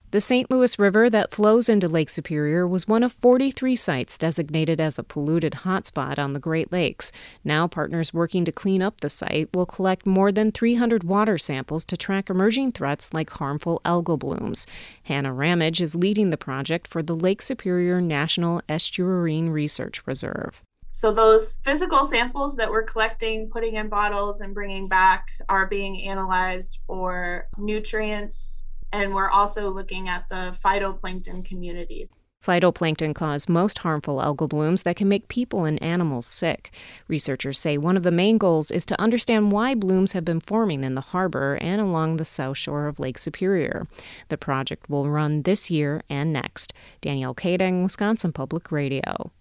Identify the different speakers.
Speaker 1: The St. Louis River that flows into Lake Superior was one of 43 sites designated as a polluted hotspot on the Great Lakes. Now, partners working to clean up the site will collect more than 300 water samples to track emerging threats like harmful algal blooms. Hannah Ramage is leading the project for the Lake Superior National Estuarine Research Reserve.
Speaker 2: So those physical samples that we're collecting, putting in bottles and bringing back are being analyzed for nutrients, and we're also looking at the phytoplankton communities.
Speaker 1: Phytoplankton cause most harmful algal blooms that can make people and animals sick. Researchers say one of the main goals is to understand why blooms have been forming in the harbor and along the south shore of Lake Superior. The project will run this year and next. Danielle Kading, Wisconsin Public Radio.